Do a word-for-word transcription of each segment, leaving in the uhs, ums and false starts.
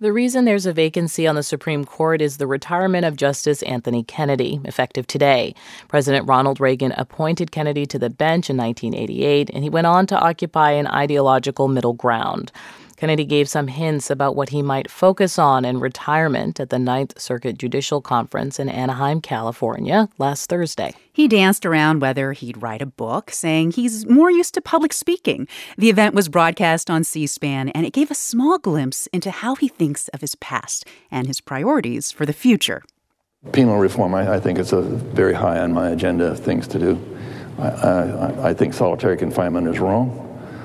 The reason there's a vacancy on the Supreme Court is the retirement of Justice Anthony Kennedy, effective today. President Ronald Reagan appointed Kennedy to the bench in nineteen eighty-eight, and he went on to occupy an ideological middle ground. Kennedy gave some hints about what he might focus on in retirement at the Ninth Circuit Judicial Conference in Anaheim, California, last Thursday. He danced around whether he'd write a book, saying he's more used to public speaking. The event was broadcast on C-SPAN, and it gave a small glimpse into how he thinks of his past and his priorities for the future. Penal reform, I, I think it's a very high on my agenda of things to do. I, I, I think solitary confinement is wrong.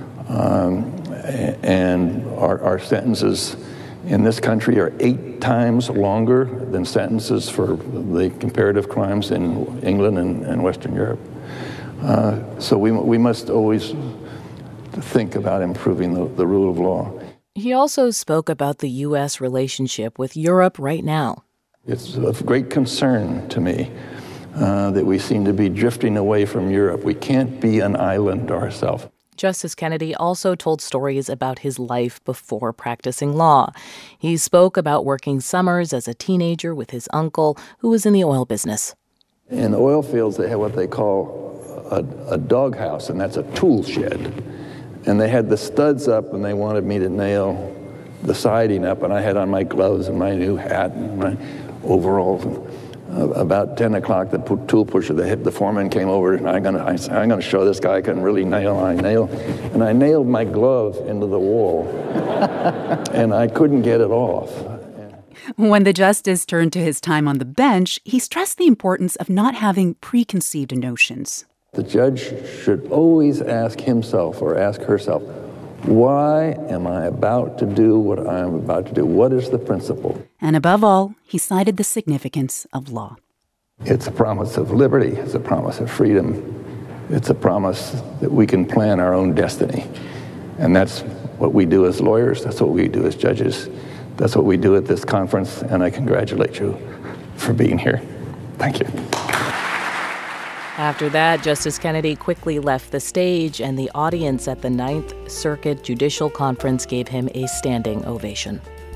Um, and our, our sentences in this country are eight times longer than sentences for the comparative crimes in England and, and Western Europe. Uh, so we, we must always think about improving the, the rule of law. He also spoke about the U S relationship with Europe right now. It's of great concern to me uh, that we seem to be drifting away from Europe. We can't be an island ourselves. Justice Kennedy also told stories about his life before practicing law. He spoke about working summers as a teenager with his uncle, who was in the oil business. In oil fields, they have what they call a, a doghouse, and that's a tool shed. And they had the studs up, and they wanted me to nail the siding up, and I had on my gloves and my new hat and my overalls. Uh, about ten o'clock, the tool pusher, the, the foreman came over, and I'm gonna, I said, I'm gonna show this guy I can really nail. I nail, and I nailed my glove into the wall, and I couldn't get it off. When the justice turned to his time on the bench, he stressed the importance of not having preconceived notions. The judge should always ask himself or ask herself, why am I about to do what I am about to do? What is the principle? And above all, he cited the significance of law. It's a promise of liberty. It's a promise of freedom. It's a promise that we can plan our own destiny. And that's what we do as lawyers. That's what we do as judges. That's what we do at this conference. And I congratulate you for being here. Thank you. After that, Justice Kennedy quickly left the stage, and the audience at the Ninth Circuit Judicial Conference gave him a standing ovation.